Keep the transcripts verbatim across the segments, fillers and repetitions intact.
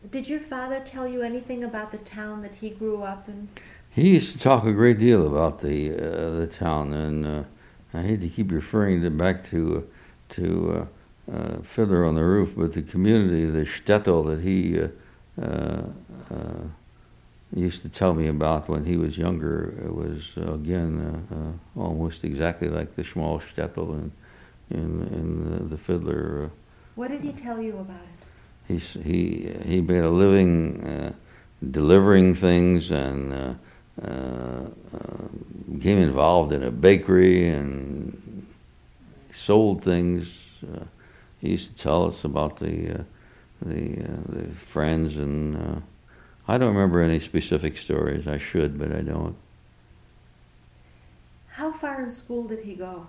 Did your father tell you anything about the town that he grew up in? He used to talk a great deal about the uh, the town, and uh, I hate to keep referring to back to uh, to uh, uh, Fiddler on the Roof, but the community, the shtetl that he uh, uh, uh, used to tell me about when he was younger, it was uh, again uh, uh, almost exactly like the small shtetl in in, in the, the Fiddler. Uh, What did he tell you about it? he he he made a living uh, delivering things and. Uh, Uh, uh, became involved in a bakery and sold things. Uh, he used to tell us about the uh, the, uh, the friends, and uh, I don't remember any specific stories. I should, but I don't. How far in school did he go?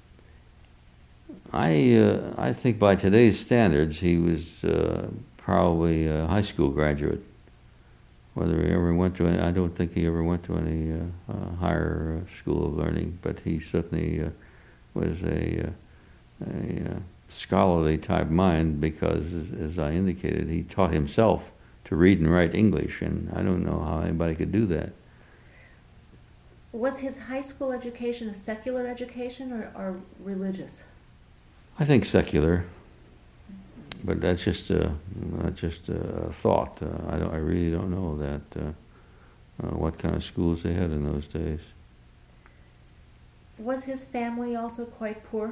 I uh, I think by today's standards, he was uh, probably a high school graduate. Whether he ever went to any, I don't think he ever went to any uh, uh, higher uh, school of learning, but he certainly uh, was a, uh, a uh, scholarly type mind because, as, as I indicated, he taught himself to read and write English, and I don't know how anybody could do that. Was his high school education a secular education or, or religious? I think secular. But that's just a that's just a thought. Uh, I don't. I really don't know that uh, uh, what kind of schools they had in those days. Was his family also quite poor?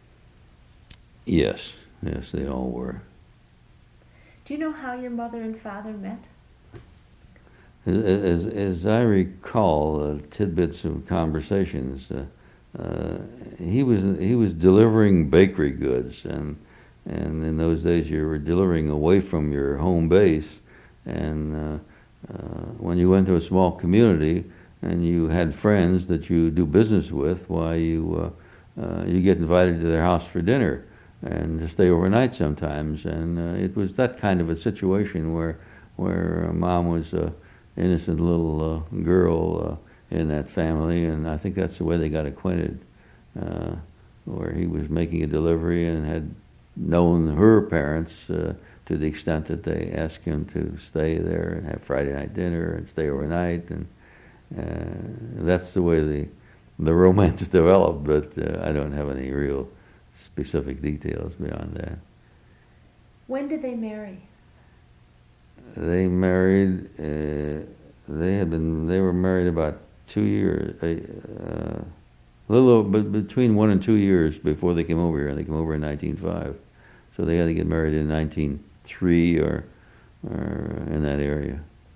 Yes, yes, they all were. Do you know how your mother and father met? As as, as I recall, uh, tidbits of conversations. Uh, uh, he was he was delivering bakery goods and. And in those days, you were delivering away from your home base. And uh, uh, when you went to a small community and you had friends that you do business with, why you uh, uh, you get invited to their house for dinner and to stay overnight sometimes. And uh, it was that kind of a situation where where uh, mom was an innocent little uh, girl uh, in that family, and I think that's the way they got acquainted. Uh, where he was making a delivery and had known her parents uh, to the extent that they asked him to stay there and have Friday night dinner and stay overnight, and uh, that's the way the the romance developed. But uh, I don't have any real specific details beyond that. When did they marry? They married. Uh, they had been. They were married about two years. Uh, A little over, but between one and two years before they came over here. They came over in nineteen oh five, so they had to get married in nineteen oh three or, or in that area.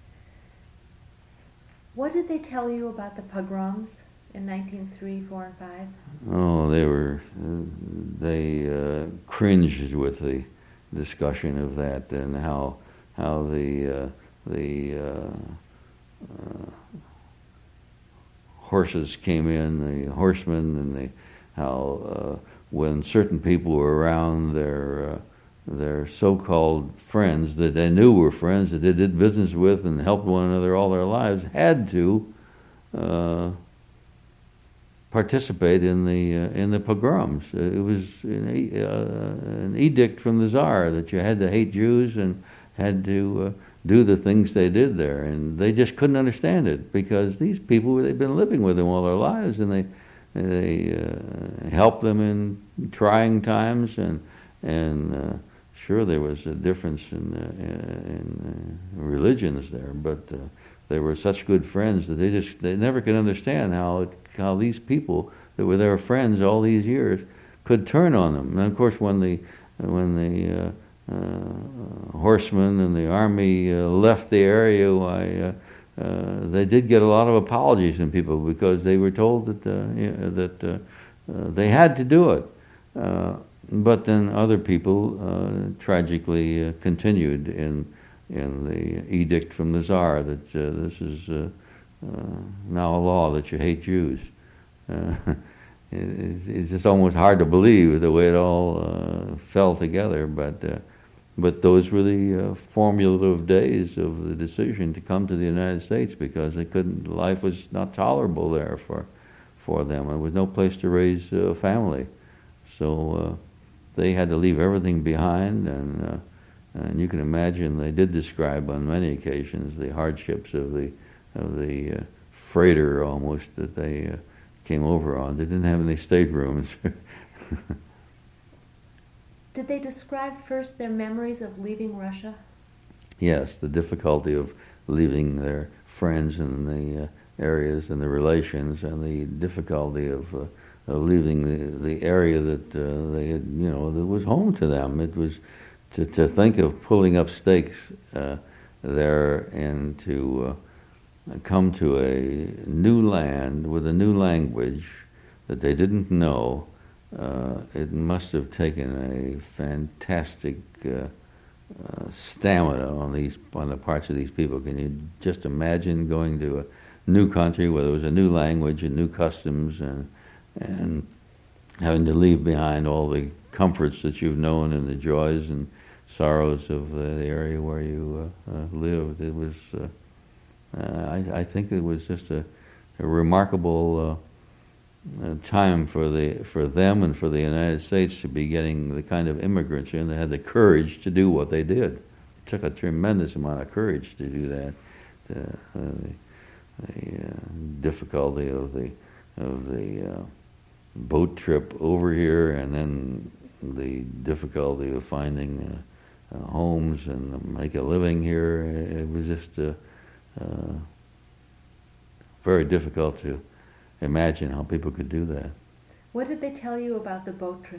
What did they tell you about the pogroms in nineteen oh three, four, and five? Oh, they were they uh, cringed with the discussion of that and how how the uh, the uh, uh, horses came in, the horsemen, and the, how uh, when certain people were around, their uh, their so-called friends that they knew were friends that they did business with and helped one another all their lives had to uh, participate in the uh, in the pogroms. It was an, uh, an edict from the Tsar that you had to hate Jews and had to uh, do the things they did there, and they just couldn't understand it because these people, they've been living with them all their lives, and they they uh, helped them in trying times, and and uh, sure there was a difference in uh, in uh, religions there, but uh, they were such good friends that they just they never could understand how it, how these people that were their friends all these years could turn on them. And of course, when the when the uh, uh, horsemen and the army uh, left the area, why uh, uh, they did get a lot of apologies from people because they were told that uh, you know, that uh, uh, they had to do it. Uh, but then other people uh, tragically uh, continued in in the edict from the Tsar that uh, this is uh, uh, now a law that you hate Jews. Uh, it's, it's just almost hard to believe the way it all uh, fell together, but uh, but those were the uh, formulative days of the decision to come to the United States because they couldn't. Life was not tolerable there for for them. There was no place to raise a family, so uh, they had to leave everything behind and. Uh, And you can imagine they did describe on many occasions the hardships of the of the uh, freighter almost that they uh, came over on. They didn't have any staterooms. Did they describe first their memories of leaving Russia? Yes, the difficulty of leaving their friends in the uh, areas and the relations, and the difficulty of, uh, of leaving the, the area that uh, they had, you know, that was home to them. It was to, to think of pulling up stakes uh, there and to uh, come to a new land with a new language that they didn't know. Uh, it must have taken a fantastic uh, uh, stamina on these on the parts of these people. Can you just imagine going to a new country where there was a new language and new customs, and and having to leave behind all the comforts that you've known and the joys and sorrows of uh, the area where you uh, uh, lived? It was. Uh, uh, I, I think it was just a, a remarkable. Uh, Uh, time for the for them and for the United States to be getting the kind of immigrants in that had the courage to do what they did. It took a tremendous amount of courage to do that. The, uh, the, the uh, difficulty of the of the uh, boat trip over here, and then the difficulty of finding uh, uh, homes and make a living here. It was just uh, uh, very difficult to imagine how people could do that. What did they tell you about the boat trip?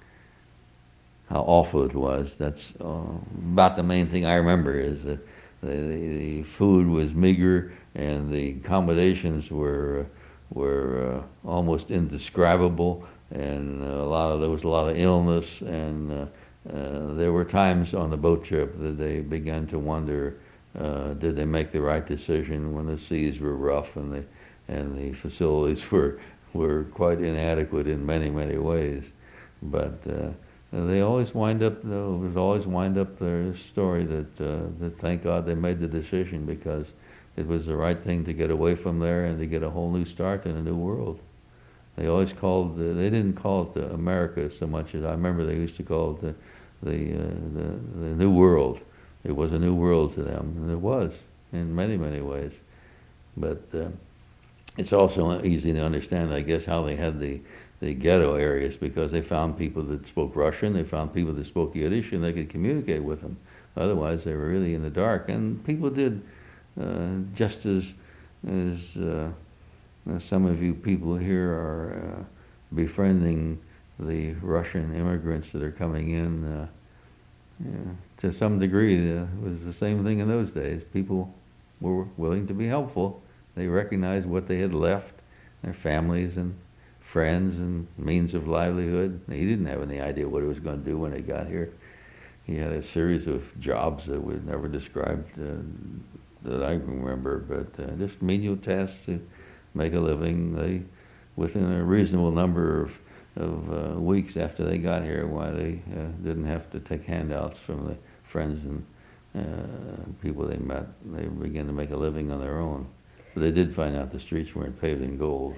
How awful it was. That's uh, about the main thing I remember, is that the, the food was meager and the accommodations were were uh, almost indescribable, and a lot of there was a lot of illness, and uh, uh, there were times on the boat trip that they began to wonder, uh, did they make the right decision when the seas were rough and the and the facilities were were quite inadequate in many, many ways. But uh, they always wind up, though, it was always wind up their story that, uh, that thank God they made the decision, because it was the right thing to get away from there and to get a whole new start in a new world. They always called, uh, they didn't call it uh, America so much as I remember they used to call it the, the, uh, the, the New World. It was a new world to them, and it was in many, many ways. But uh, it's also easy to understand, I guess, how they had the, the ghetto areas, because they found people that spoke Russian, they found people that spoke Yiddish, and they could communicate with them. Otherwise, they were really in the dark. And people did uh, just as, as uh, some of you people here are uh, befriending the Russian immigrants that are coming in. Uh, yeah, to some degree, uh, it was the same thing in those days. People were willing to be helpful. They recognized what they had left, their families and friends and means of livelihood. He didn't have any idea what he was going to do when he got here. He had a series of jobs that were never described uh, that I remember, but uh, just menial tasks to make a living. They, within a reasonable number of, of uh, weeks after they got here, why they uh, didn't have to take handouts from the friends and uh, people they met. They began to make a living on their own. But they did find out the streets weren't paved in gold.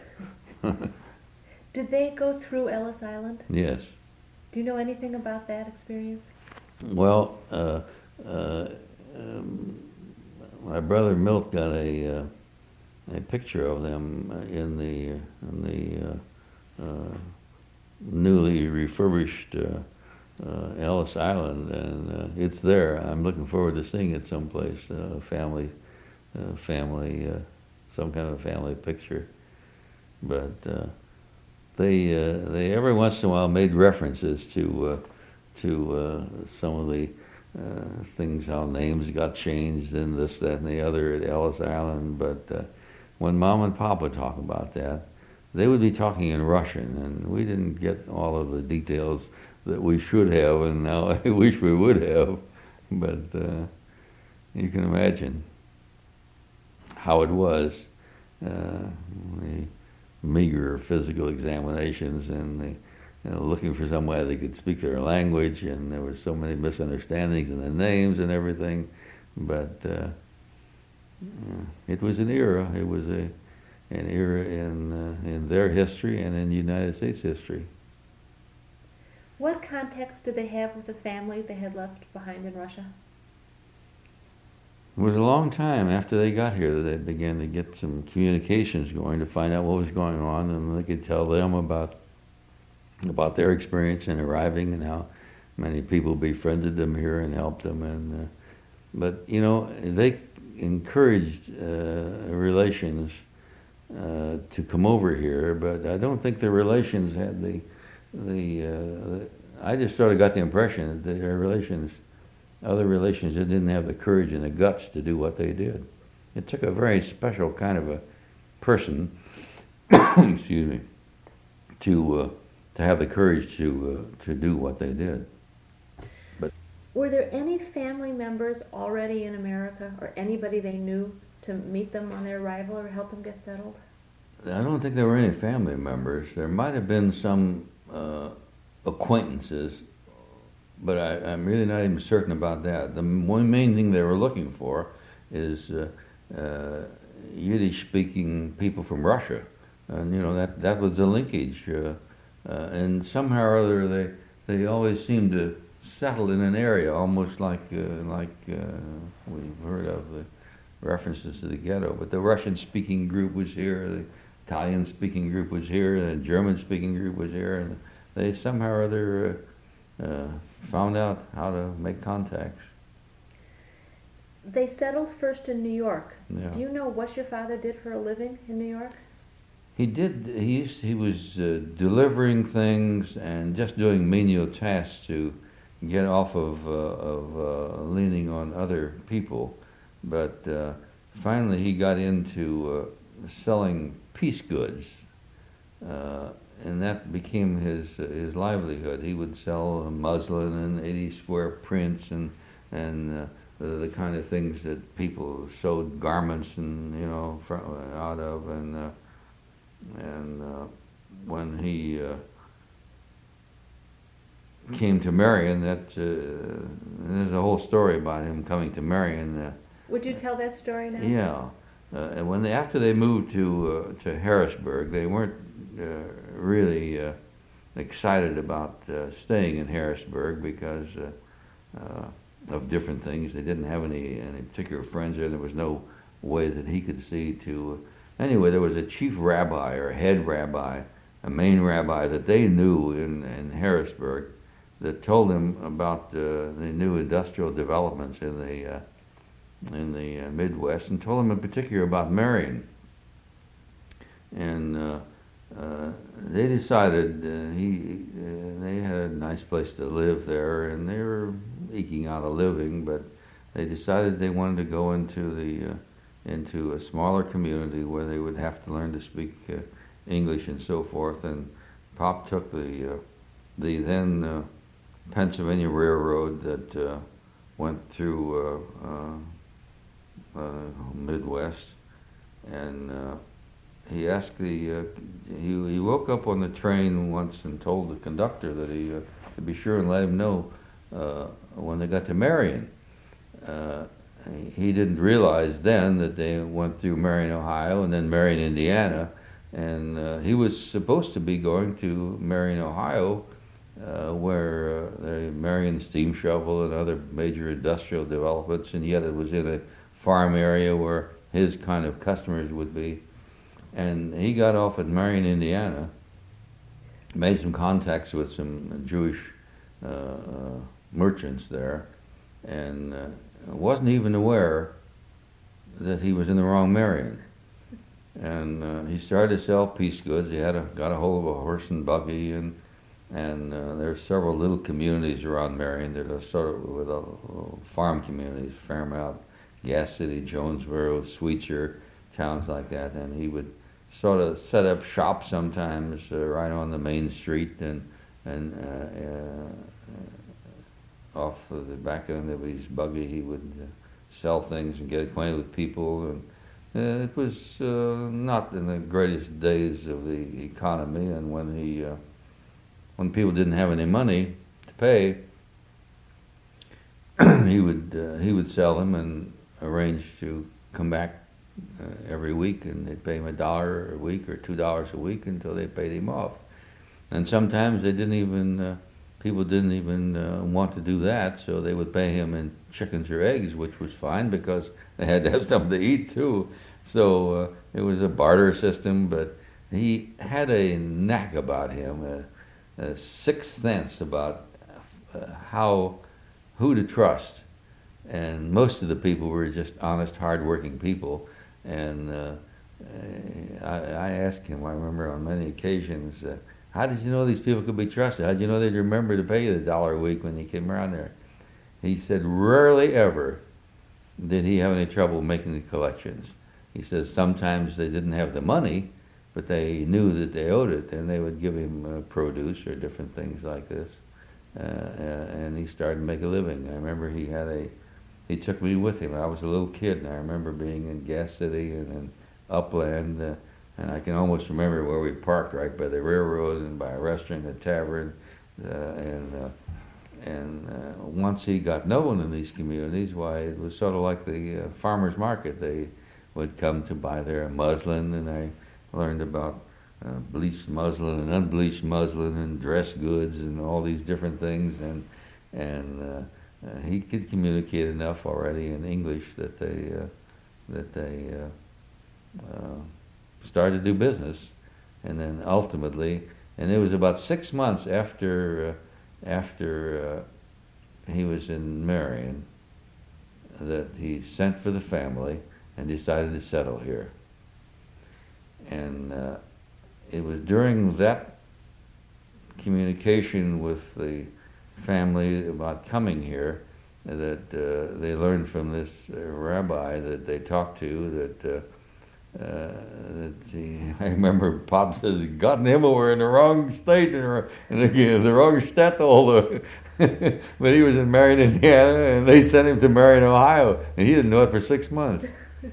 Did they go through Ellis Island? Yes. Do you know anything about that experience? Well, uh, uh, um, my brother Milt got a uh, a picture of them in the in the uh, uh, newly refurbished uh, uh, Ellis Island, and uh, it's there. I'm looking forward to seeing it someplace. Uh, family, uh, family, uh, some kind of a family picture. But uh, they uh, they every once in a while made references to uh, to uh, some of the uh, things, how names got changed and this, that, and the other at Ellis Island. But uh, when Mom and Pop would talk about that, they would be talking in Russian, and we didn't get all of the details that we should have, and now I wish we would have. But uh, you can imagine how it was. Uh, the meager physical examinations, and the, you know, looking for somebody that could speak their language, and there were so many misunderstandings in the names and everything. But uh, it was an era. It was a an era in uh, in their history and in United States history. What contacts did they have with the family they had left behind in Russia? It was a long time after they got here that they began to get some communications going to find out what was going on, and they could tell them about about their experience in arriving and how many people befriended them here and helped them. And uh, but you know, they encouraged uh, relations uh, to come over here, but I don't think the relations had the the. Uh, the I just sort of got the impression that their relations. Other relations that didn't have the courage and the guts to do what they did. It took a very special kind of a person, excuse me, to uh, to have the courage to uh, to do what they did. But were there any family members already in America, or anybody they knew to meet them on their arrival or help them get settled? I don't think there were any family members. There might have been some uh, acquaintances. But I, I'm really not even certain about that. The one main thing they were looking for is uh, uh, Yiddish-speaking people from Russia, and you know that that was the linkage. Uh, uh, and somehow or other, they they always seemed to settle in an area, almost like uh, like uh, we've heard of the references to the ghetto. But the Russian-speaking group was here, the Italian-speaking group was here, the German-speaking group was here, and they somehow or other. Uh, uh, found out how to make contacts. They settled first in New York. Yeah. Do you know what your father did for a living in New York? He did. He used, he was uh, delivering things and just doing menial tasks to get off of uh, of uh, leaning on other people. But uh, finally, he got into uh, selling piece goods. Uh, And that became his uh, his livelihood. He would sell muslin and eighty square prints and and uh, the, the kind of things that people sewed garments and you know from, out of. And uh, and uh, when he uh, came to Marion, that uh, there's a whole story about him coming to Marion. Uh, Would you tell that story now? Yeah, uh, and when they, after they moved to uh, to Harrisburg, they weren't. Uh, really uh, excited about uh, staying in Harrisburg because uh, uh, of different things. They didn't have any, any particular friends there. There was no way that he could see to... Uh, anyway, there was a chief rabbi or a head rabbi, a main rabbi that they knew in, in Harrisburg that told them about uh, the new industrial developments in the, uh, in the uh, Midwest, and told them in particular about Marion. And uh, Uh, they decided uh, he uh, they had a nice place to live there, and they were eking out a living. But they decided they wanted to go into the uh, into a smaller community where they would have to learn to speak uh, English and so forth. And Pop took the uh, the then uh, Pennsylvania Railroad that uh, went through uh, uh, uh, Midwest, and. Uh, He asked the, uh, he, he woke up on the train once and told the conductor that he uh, to be sure and let him know uh, when they got to Marion. Uh, he didn't realize then that they went through Marion, Ohio, and then Marion, Indiana, and uh, he was supposed to be going to Marion, Ohio, uh, where uh, the Marion steam shovel and other major industrial developments, and yet it was in a farm area where his kind of customers would be. And he got off at Marion, Indiana, made some contacts with some Jewish uh, uh, merchants there, and uh, wasn't even aware that he was in the wrong Marion. And uh, he started to sell piece goods. He had a, got a hold of a horse and buggy, and and uh, there are several little communities around Marion that are sort of with a, little farm communities, Fairmount, Gas City, Jonesboro, Sweetser, towns like that, and he would sort of set up shop sometimes uh, right on the main street and and uh, uh, off of the back end of his buggy he would uh, sell things and get acquainted with people, and uh, it was uh, not in the greatest days of the economy, and when he uh, when people didn't have any money to pay, he would uh, he would sell them and arrange to come back Uh, every week, and they'd pay him a dollar a week or two dollars a week until they paid him off. And sometimes they didn't even uh, people didn't even uh, want to do that, so they would pay him in chickens or eggs, which was fine because they had to have something to eat too. So uh, it was a barter system, but he had a knack about him, a, a sixth sense about uh, how who to trust. And most of the people were just honest, hard-working people. And uh, I, I asked him, I remember on many occasions, uh, how did you know these people could be trusted? How did you know they'd remember to pay you the dollar a week when you came around there? He said, rarely ever did he have any trouble making the collections. He says sometimes they didn't have the money, but they knew that they owed it, and they would give him uh, produce or different things like this. Uh, uh, and he started to make a living. I remember he had a, he took me with him. I was a little kid, and I remember being in Gas City and in Upland, uh, and I can almost remember where we parked, right by the railroad and by a restaurant, a tavern, uh, and uh, and uh, once he got known in these communities, why, it was sort of like the uh, farmer's market. They would come to buy their muslin, and I learned about uh, bleached muslin and unbleached muslin and dress goods and all these different things, and and uh, uh, he could communicate enough already in English that they uh, that they uh, uh, started to do business, and then ultimately, and it was about six months after uh, after uh, he was in Marion that he sent for the family and decided to settle here. And uh, it was during that communication with the family about coming here that uh, they learned from this uh, rabbi that they talked to that uh, uh, that he, I remember Pop says, God and him were in the wrong state, in the, in the, the wrong shtetl. But he was in Marion, Indiana, and they sent him to Marion, Ohio, and he didn't know it for six months.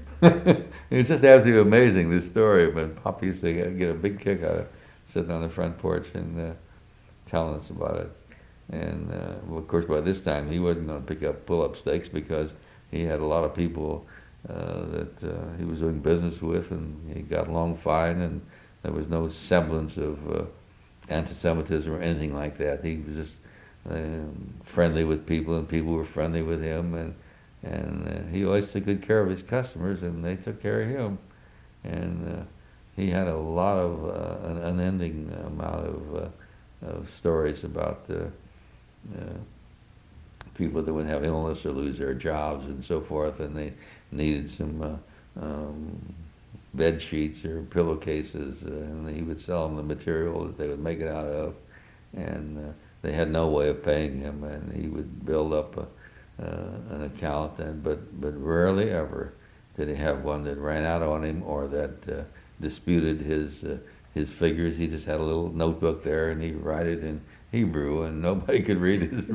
It's just absolutely amazing, this story. But Pop used to get a big kick out of sitting on the front porch and uh, telling us about it. And uh, well, of course, by this time, he wasn't going to pick up pull-up stakes because he had a lot of people uh, that uh, he was doing business with, and he got along fine, and there was no semblance of uh, anti-Semitism or anything like that. He was just uh, friendly with people, and people were friendly with him, and and uh, he always took good care of his customers, and they took care of him. And uh, he had a lot of uh, an unending amount of uh, of stories about uh, uh, people that would have illness or lose their jobs and so forth, and they needed some uh, um, bed sheets or pillowcases, uh, and he would sell them the material that they would make it out of, and uh, they had no way of paying him, and he would build up a, uh, an account, and but but rarely ever did he have one that ran out on him or that uh, disputed his uh, his figures. He just had a little notebook there, and he'd write it in Hebrew, and nobody could read his.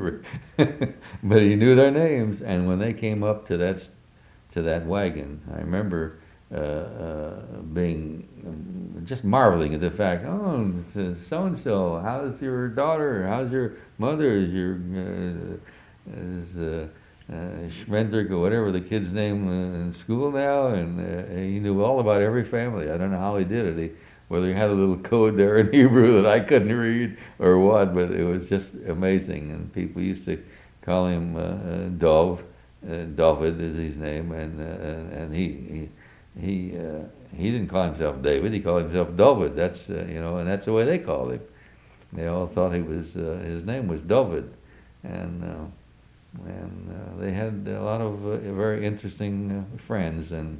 But he knew their names, and when they came up to that to that wagon, I remember uh, uh, being um, just marveling at the fact. Oh, so and so, how's your daughter? How's your mother? Is your uh, is uh, uh, Schmendrick or whatever the kid's name uh, in school now? And uh, he knew all about every family. I don't know how he did it. He, whether he had a little code there in Hebrew that I couldn't read or what, but it was just amazing. And people used to call him uh, uh, Dov. Uh, David is his name, and uh, and, and he he he, uh, he didn't call himself David. He called himself David. That's uh, you know, and that's the way they called him. They all thought he was uh, his name was David, and uh, and uh, they had a lot of uh, very interesting uh, friends. And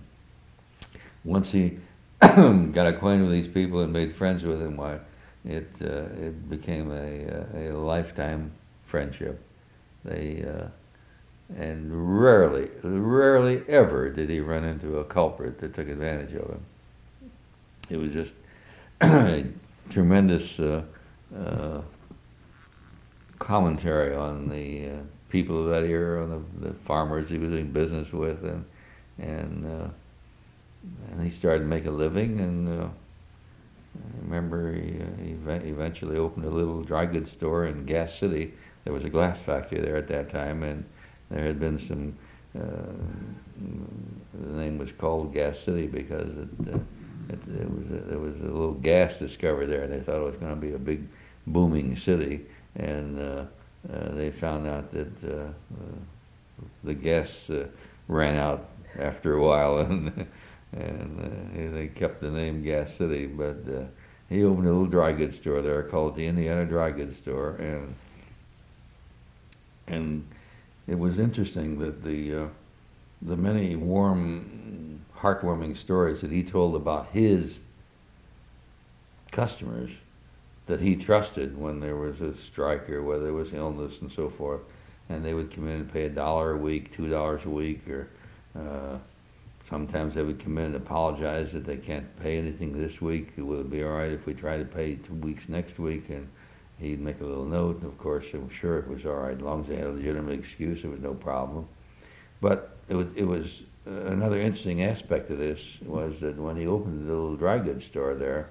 once he got acquainted with these people and made friends with them, why it uh, it became a a lifetime friendship. They uh, and rarely, rarely ever did he run into a culprit that took advantage of him. It was just a tremendous uh, uh, commentary on the uh, people of that era, on the, the farmers he was doing business with, and and uh, and he started to make a living. And uh, I remember he, uh, he eventually opened a little dry goods store in Gas City. There was a glass factory there at that time, and there had been some, uh, the name was called Gas City because it, uh, it, it was a, there was a little gas discovered there, and they thought it was going to be a big booming city. and uh, uh, they found out that uh, uh, the gas uh, ran out after a while, and and uh, they kept the name Gas City. But uh, he opened a little dry goods store there called the Indiana Dry Goods Store, and and it was interesting that the uh, the many warm, heartwarming stories that he told about his customers that he trusted when there was a strike or whether there was illness and so forth, and they would come in and pay a dollar a week, two dollars a week, or uh, sometimes they would come in and apologize that they can't pay anything this week. Will it be all right if we try to pay two weeks next week? And he'd make a little note, and of course, I'm sure it was all right. As long as they had a legitimate excuse, it was no problem. But it was, it was uh, another interesting aspect of this was that when he opened the little dry goods store there,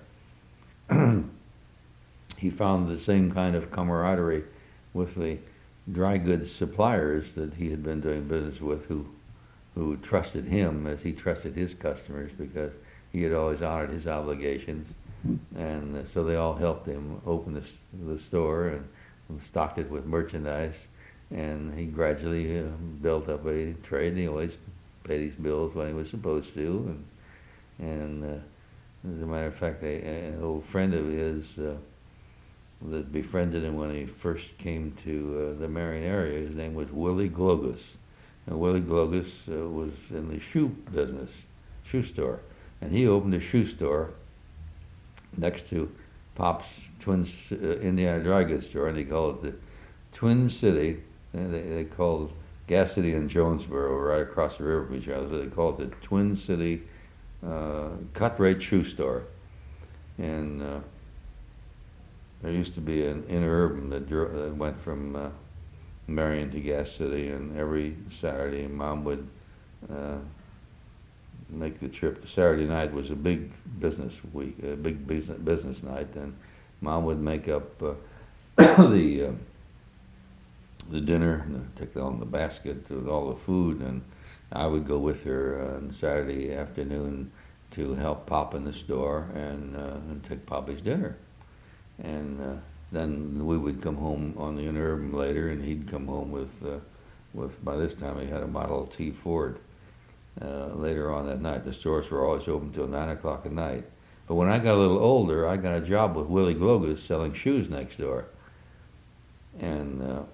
he found the same kind of camaraderie with the dry goods suppliers that he had been doing business with, who who trusted him as he trusted his customers, because he had always honored his obligations. And uh, so they all helped him open the, the store and, and stocked it with merchandise. And he gradually uh, built up a trade, and he always paid his bills when he was supposed to. And, and uh, as a matter of fact, a, an old friend of his uh, that befriended him when he first came to uh, the Marion area, his name was Willie Glogus. And Willie Glogus uh, was in the shoe business, shoe store. And he opened a shoe store next to Pop's Twin uh, Indiana Dry Goods store, and he called it the Twin City. And they, they called Gas City and Jonesboro, right across the river from each other. So they called it the Twin City uh, Cut Rate Shoe Store. And uh, there used to be an interurban that, dro- that went from uh, Marion to Gas City, and every Saturday Mom would uh, make the trip. Saturday night was a big business week, a big business business night, and Mom would make up uh, the uh, the dinner, and take on the basket with all the food, and I would go with her on Saturday afternoon to help Pop in the store and uh, and take Poppy's dinner, and. Uh, Then we would come home on the interurban later, and he'd come home with, uh, with by this time he had a Model T Ford. Uh, later on that night, the stores were always open till nine o'clock at night. But when I got a little older, I got a job with Willie Glogus selling shoes next door. And uh,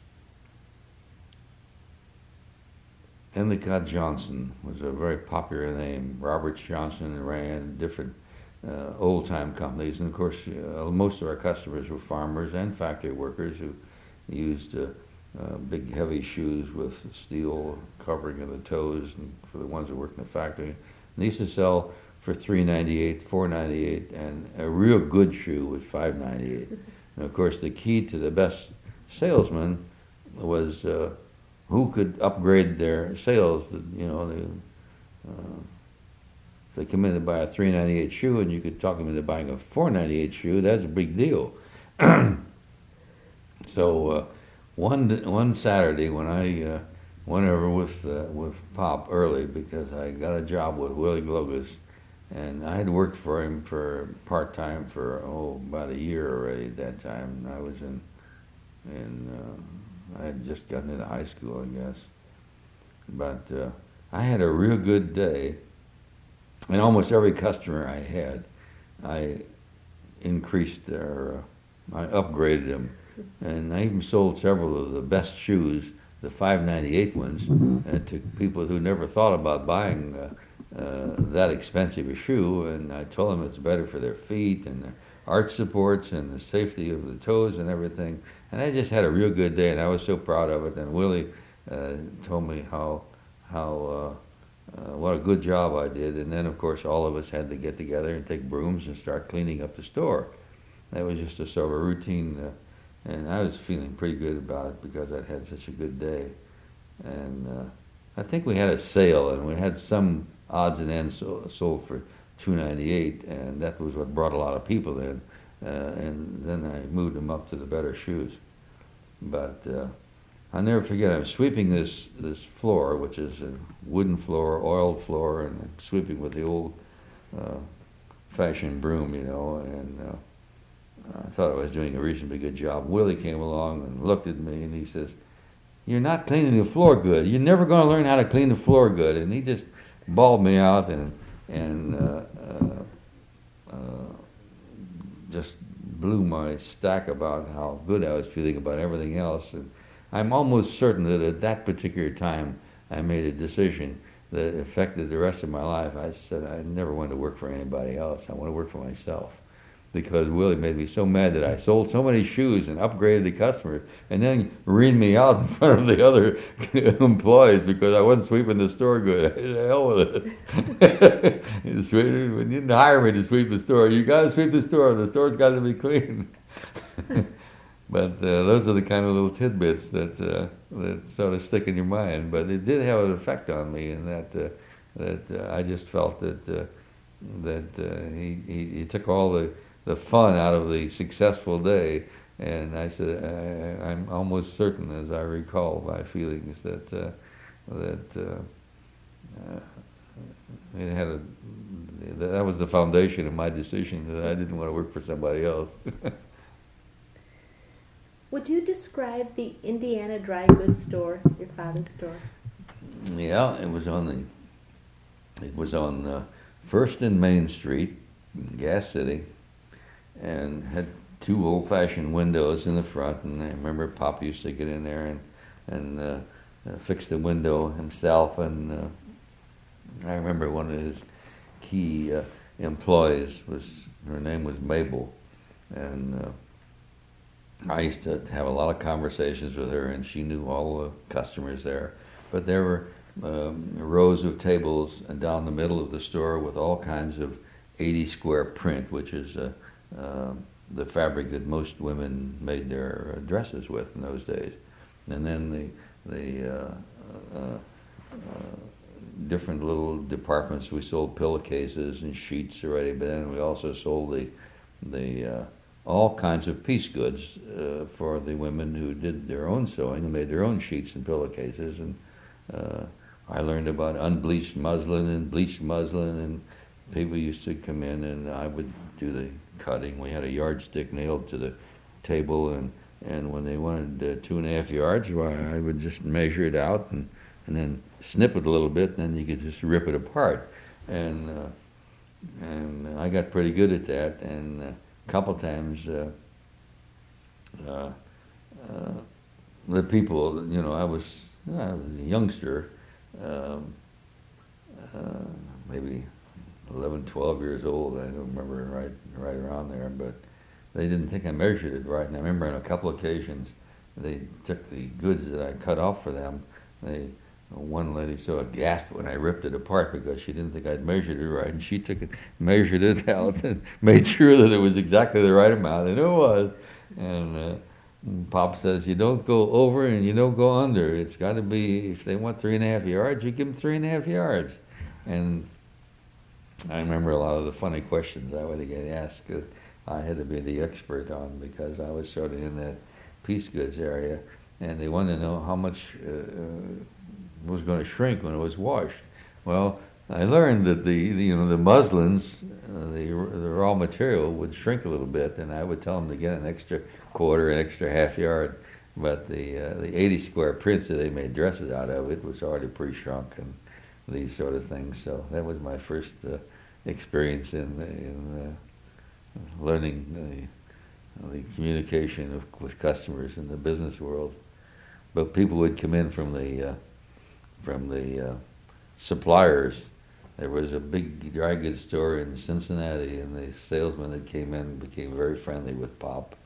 Endicott Johnson was a very popular name. Robert Johnson ran different Uh, old-time companies, and of course uh, most of our customers were farmers and factory workers who used uh, uh, big heavy shoes with steel covering of the toes, and for the ones that worked in the factory. And they used to sell for three ninety-eight, four ninety-eight, and a real good shoe was five ninety-eight. And of course the key to the best salesman was uh, who could upgrade their sales. You know, they, uh, if they come in to buy a three ninety-eight shoe and you could talk them into buying a four ninety-eight shoe, that's a big deal. So uh, one one Saturday when I uh, went over with uh, with Pop early, because I got a job with Willie Glogus, and I had worked for him for part time for oh about a year already at that time. I was in in uh, I had just gotten into high school, I guess, but uh, I had a real good day. And almost every customer I had, I increased their, uh, I upgraded them. And I even sold several of the best shoes, the five ninety-eight ones, uh, to people who never thought about buying uh, uh, that expensive a shoe. And I told them it's better for their feet and their arch supports and the safety of the toes and everything. And I just had a real good day, and I was so proud of it. And Willie uh, told me how, how, uh, Uh, what a good job I did. And then, of course, all of us had to get together and take brooms and start cleaning up the store. That was just a sort of a routine, uh, and I was feeling pretty good about it because I'd had such a good day. And uh, I think we had a sale, and we had some odds and ends so, sold for two ninety-eight, and that was what brought a lot of people in. Uh, and then I moved them up to the better shoes. But uh, I'll never forget, I'm sweeping this, this floor, which is a wooden floor, oiled floor, and I'm sweeping with the old uh, fashioned broom, you know, and uh, I thought I was doing a reasonably good job. Willie came along and looked at me and he says, "You're not cleaning the floor good. You're never going to learn how to clean the floor good." And he just bawled me out and and uh, uh, uh, just blew my stack about how good I was feeling about everything else. And I'm almost certain that at that particular time I made a decision that affected the rest of my life. I said I never want to work for anybody else. I want to work for myself. Because Willie made me so mad that I sold so many shoes and upgraded the customers, and then reamed me out in front of the other employees because I wasn't sweeping the store good. The hell with it. You didn't hire me to sweep the store. You got to sweep the store. The store's got to be clean. But uh, those are the kind of little tidbits that uh, that sort of stick in your mind. But it did have an effect on me, in that uh, that uh, I just felt that uh, that uh, he, he he took all the the fun out of the successful day. And I said, I, I'm almost certain, as I recall my feelings, that uh, that uh, uh, it had a that was the foundation of my decision that I didn't want to work for somebody else. Would you describe the Indiana Dry Goods store, your father's store? Yeah, it was on the it was on uh, First and Main Street, in Gas City, and had two old-fashioned windows in the front. And I remember Pop used to get in there and and uh, uh, fix the window himself. And uh, I remember one of his key uh, employees was her name was Mabel, and uh, I used to have a lot of conversations with her, and she knew all the customers there. But there were um, rows of tables down the middle of the store with all kinds of eighty square print, which is uh, uh, the fabric that most women made their dresses with in those days. And then the the uh, uh, uh, different little departments. We sold pillowcases and sheets already, but then we also sold the the uh, all kinds of piece goods uh, for the women who did their own sewing and made their own sheets and pillowcases. And uh, I learned about unbleached muslin and bleached muslin, and people used to come in and I would do the cutting. We had a yardstick nailed to the table, and, and when they wanted uh, two and a half yards, why, I would just measure it out and, and then snip it a little bit, and then you could just rip it apart. And uh, and I got pretty good at that, and uh, a couple times uh, uh, uh, the people, you know, I was, I was a youngster, um, uh, maybe eleven, twelve years old. I don't remember right right around there, but they didn't think I measured it right. And I remember on a couple occasions they took the goods that I cut off for them. They one lady sort of gasped when I ripped it apart because she didn't think I'd measured it right, and she took it, measured it out, and made sure that it was exactly the right amount, and it was. And uh, Pop says, you don't go over and you don't go under. It's got to be, if they want three and a half yards, you give them three and a half yards. And I remember a lot of the funny questions I would get asked that I had to be the expert on because I was sort of in that piece goods area, and they wanted to know how much uh, was going to shrink when it was washed. Well, I learned that the, the you know the muslins, uh, the the raw material would shrink a little bit, and I would tell them to get an extra quarter, an extra half yard. But the uh, the eighty square prints that they made dresses out of, it was already pre-shrunk and these sort of things. So that was my first uh, experience in in uh, learning the the communication of, with customers in the business world. But people would come in from the uh, from the uh, suppliers. There was a big dry goods store in Cincinnati, and the salesman that came in became very friendly with Pop.